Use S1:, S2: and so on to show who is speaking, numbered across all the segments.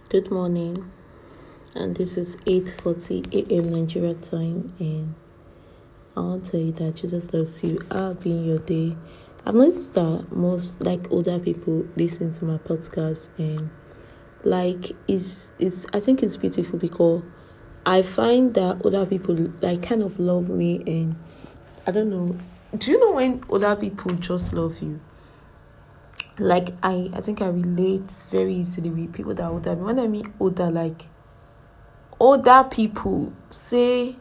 S1: Good morning, and this is 8:40 a.m. Nigeria time, and I want to tell you that Jesus loves you. How been your day? I've noticed that most older people listen to my podcast, and it's I think it's beautiful because I find that older people kind of love me, and I don't know. Do you know when older people just love you? I think I relate very easily with people that are older. When I mean older, older people, say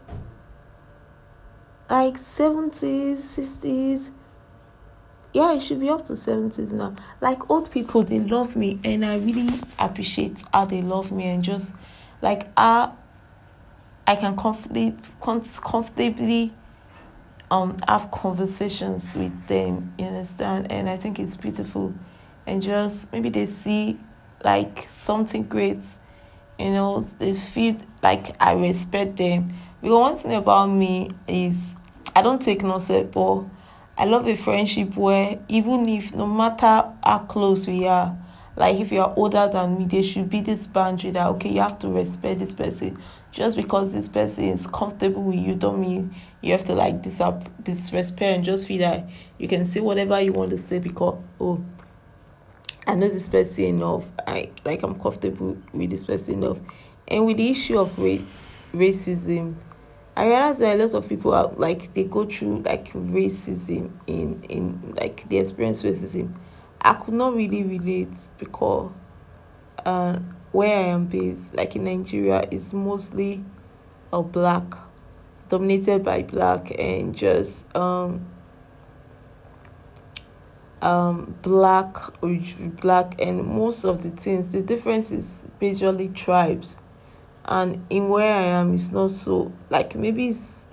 S1: 70s, 60s. Yeah, it should be up to 70s now. Old people, they love me, and I really appreciate how they love me, and just how I can comfortably have conversations with them, you understand? And I think it's beautiful, and just maybe they see something great, they feel like I respect them. Because one thing about me is I don't take nonsense, but I love a friendship where even if no matter how close we are, if you are older than me, there should be this boundary that okay, you have to respect this person. Just because this person is comfortable with you don't mean you have to disrespect and just feel that you can say whatever you want to say because I know this person enough. I'm comfortable with this person enough. And with the issue of racism, I realize that a lot of people are they go through racism in they experience racism. I could not really relate because where I am based, in Nigeria, is mostly dominated by black, and just black, and most of the things. The difference is majorly tribes, and in where I am, it's not so it's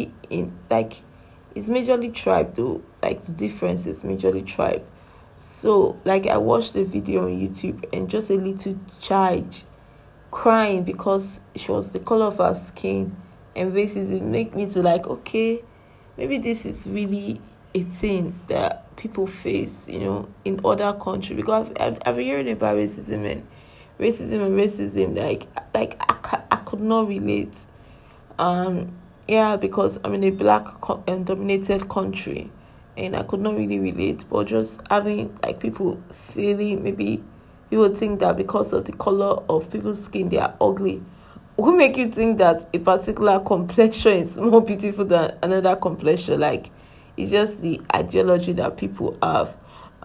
S1: majorly tribe though. The difference is majorly tribe. So I watched a video on YouTube, and just a little child crying because she was the color of her skin, and racism make me to okay, maybe this is really a thing that people face, in other countries. Because I've been hearing about racism and I could not relate. Because I'm in a black and dominated country, and I could not really relate. But just having people feeling, maybe people think that because of the color of people's skin they are ugly, will make you think that a particular complexion is more beautiful than another complexion. It's just the ideology that people have.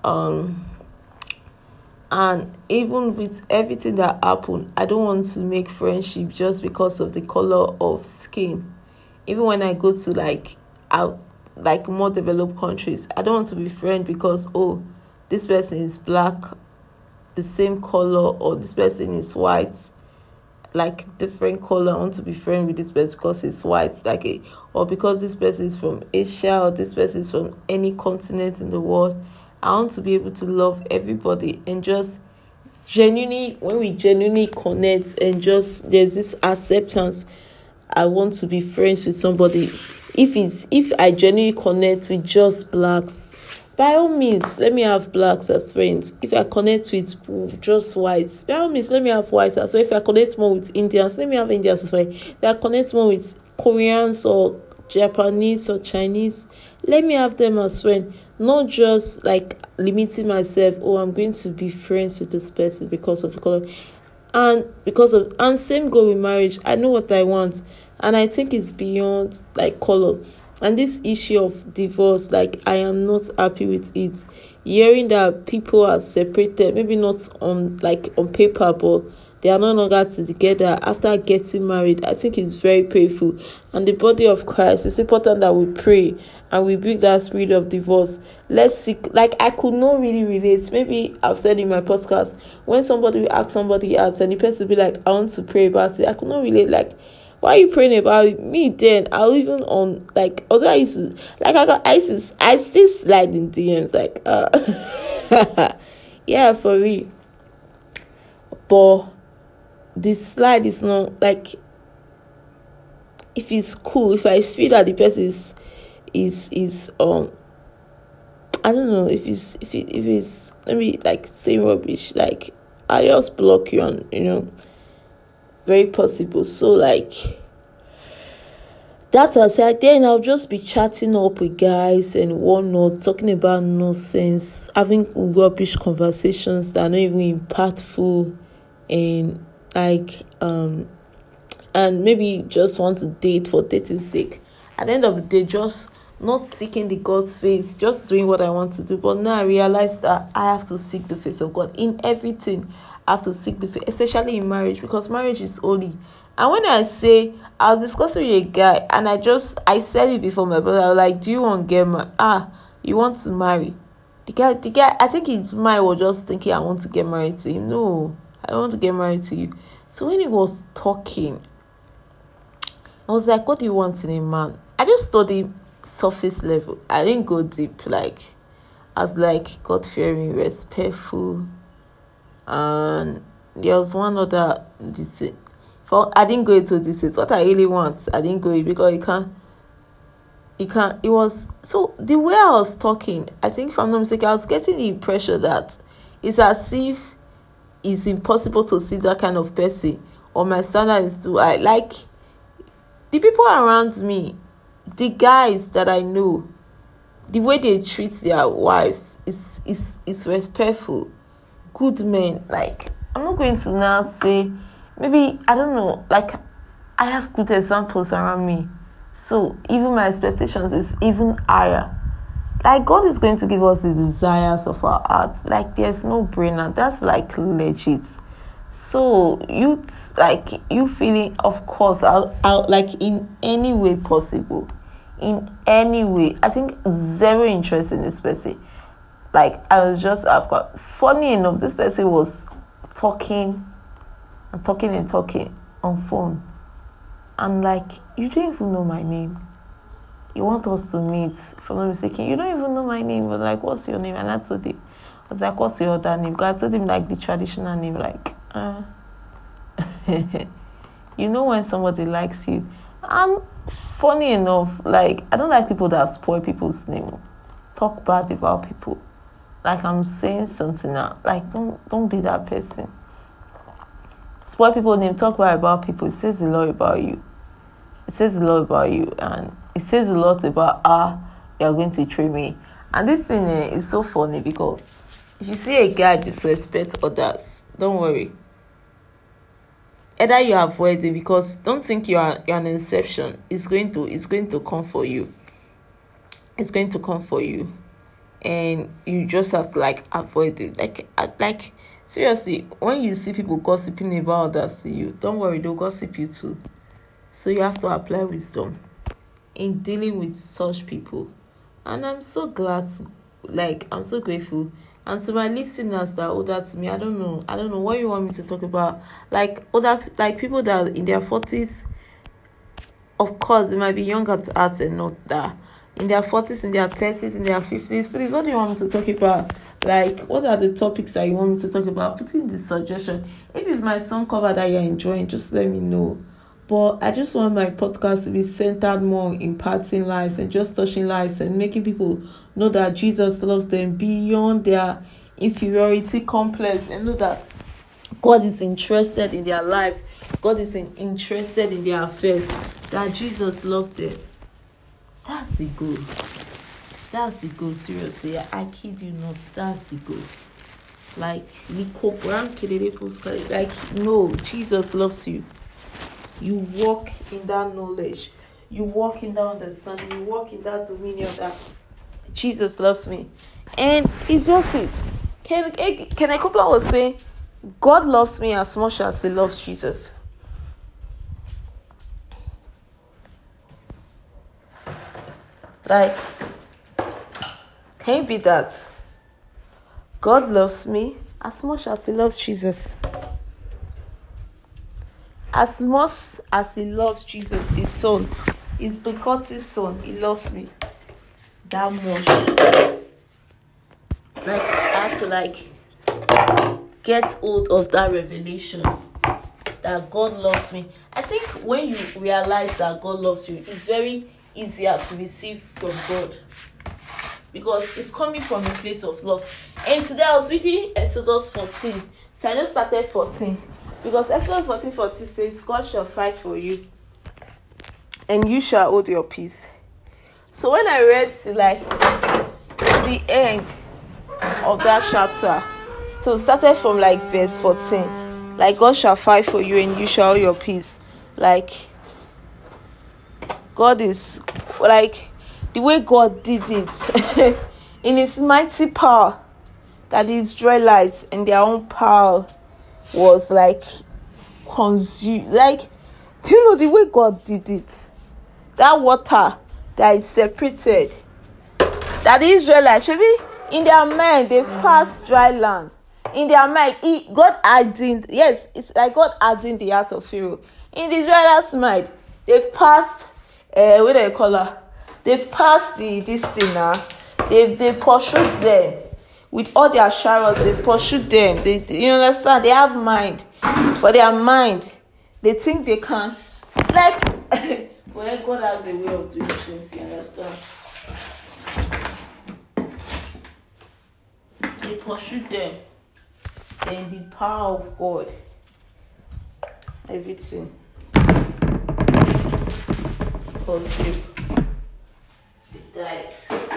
S1: And even with everything that happened, I don't want to make friendship just because of the color of skin. Even when I go to out more developed countries, I don't want to be friend because this person is black, the same color, or this person is white, different color. I want to be friend with this person because it's white, or because this person is from Asia, or this person is from any continent in the world. I want to be able to love everybody, and just when we genuinely connect, and just there's this acceptance. I want to be friends with somebody. If I genuinely connect with just blacks, by all means, let me have blacks as friends. If I connect with just whites, by all means, let me have whites as well. If I connect more with Indians, let me have Indians as well. If I connect more with Koreans or Japanese or Chinese, let me have them as friends. Not just limiting myself. I'm going to be friends with this person because of the color. And same go with marriage. I know what I want, and I think it's beyond color. And this issue of divorce, I am not happy with it. Hearing that people are separated, maybe not on paper, but they are no longer together after getting married, I think it's very painful. And the body of Christ, it's important that we pray and we break that spirit of divorce. Let's see. I could not really relate. Maybe I've said in my podcast, when somebody will ask somebody else and the person will be I want to pray about it, I could not relate. Why are you praying about it? Me then, I'll even on although I used to I still slide in DMs yeah, for real. But the slide is not if it's cool, if I feel that the person is I don't know if it's maybe saying rubbish, I just block you, and very possible. So like that aside, then I'll just be chatting up with guys and whatnot, talking about nonsense, having rubbish conversations that are not even impactful, and like and maybe just want to date for dating's sake. At the end of the day, just not seeking the God's face, just doing what I want to do. But now I realize that I have to seek the face of God in everything. I have to seek the face, especially in marriage, because marriage is holy. And when I was discussing with a guy, and I said it before my brother, I was like, do you want to get married? You want to marry? The guy, I think his mind was just thinking, I want to get married to him. No, I don't want to get married to you. So when he was talking, I was like, what do you want in a man? I just studied surface level. I didn't go deep. Like, I was like, God-fearing, respectful. And there was one other, I didn't go into this. It's what I really want. I didn't go in because it was, so the way I was talking, I think if I'm not mistaken, I was getting the impression that it's as if it's impossible to see that kind of person, or my standard is too high. Like, the people around me, the guys that I know, the way they treat their wives is respectful. Good men. Like, I'm not going to now say, maybe, I don't know, like, I have good examples around me. So even my expectations is even higher. Like, God is going to give us the desires of our hearts. Like, there's no brainer. That's like legit. So you feeling, of course, I'll like in any way possible, in any way. I think zero interest in this person. Like, I've got, funny enough, this person was talking on phone. I'm like, you don't even know my name. You want us to meet, if I'm not mistaken. You don't even know my name. But like, what's your name? And I told him, I was like, what's your other name? Because I told him like the traditional name, like, you know when somebody likes you. And funny enough, like, I don't like people that spoil people's name, talk bad about people. Like, I'm saying something now. Like, don't be that person. Spoil people's name, talk bad about people. It says a lot about you. It says a lot about you, and it says a lot about how you're going to treat me. And this thing is so funny, because if you see a guy disrespect others, don't worry. Either you avoid it, because don't think you're an exception. It's going to come for you. It's going to come for you, and you just have to like avoid it. Like seriously, when you see people gossiping about others to you, don't worry, they'll gossip you too. So you have to apply wisdom in dealing with such people. And I'm so glad, I'm so grateful. And to my listeners that are older to me, I don't know what you want me to talk about. Like, people that are in their 40s, of course, they might be younger at heart and not that. In their 40s, in their 30s, in their 50s, please, what do you want me to talk about? Like, what are the topics that you want me to talk about? Put in the suggestion. If it's my song cover that you're enjoying, just let me know. But I just want my podcast to be centered more in imparting lives and just touching lives and making people know that Jesus loves them beyond their inferiority complex, and know that God is interested in their life. God is interested in their affairs. That Jesus loved them. That's the goal. That's the goal, seriously. I kid you not. That's the goal. Like, no, Jesus loves you. You walk in that knowledge. You walk in that understanding. You walk in that dominion that Jesus loves me. And it's just it. Can I couple was saying, God loves me as much as he loves Jesus. Like, can it be that God loves me as much as he loves Jesus? As much as he loves Jesus, his son, his begotten son, he loves me that much. Like, I have to get hold of that revelation that God loves me. I think when you realize that God loves you, it's very easier to receive from God, because it's coming from a place of love. And today I was reading Exodus 14. So I just started 14. Because Exodus 14:14 says, God shall fight for you, and you shall hold your peace. So when I read to the end of that chapter, so it started from verse 14. God shall fight for you and you shall hold your peace. God is the way God did it in his mighty power, that the Israelites in their own power was consumed. Do you know the way God did it? That water that is separated, that the Israelites should be in their mind, they've passed dry land. In their mind, God hardened. Yes, it's like God hardened the heart of Pharaoh. In the Israelites' mind, they've passed. What do you call her? They've passed this thing now. They pursued them with all their chariots. They pursued them. You understand? They have mind, but their mind, they think they can. Well, God has a way of doing things. You understand? They pursued them. Then the power of God, everything consumed. They died.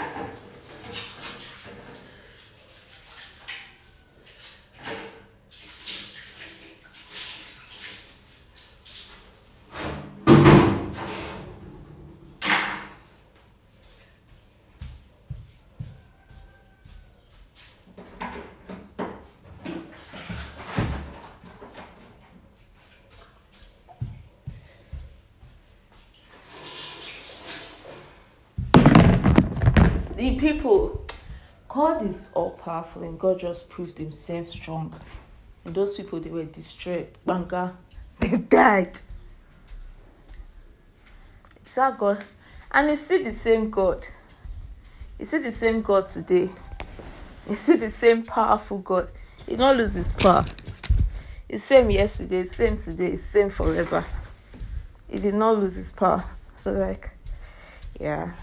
S1: The people, God is all powerful, and God just proved himself strong. And those people, they were destroyed. Banga, they died. It's our God. And it's still the same God. It's still the same God today. It's still the same powerful God. He don't lose his power. It's same yesterday, same today, same forever. He did not lose his power. So yeah.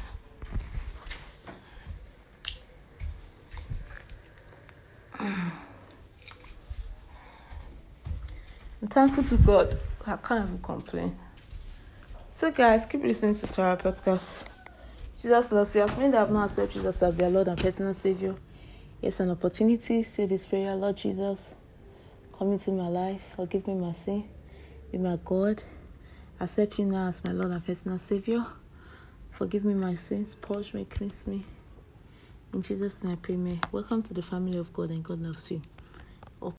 S1: I'm thankful to God. I can't even complain. So guys, keep listening to our podcast. Jesus loves you. As many that have not accepted Jesus as their Lord and personal Savior, here's an opportunity. Say this prayer: Lord Jesus, come into my life. Forgive me my sin. Be my God. Accept you now as my Lord and personal Savior. Forgive me my sins. Purge me, cleanse me. In Jesus' name I pray, amen. Welcome to the family of God, and God loves you.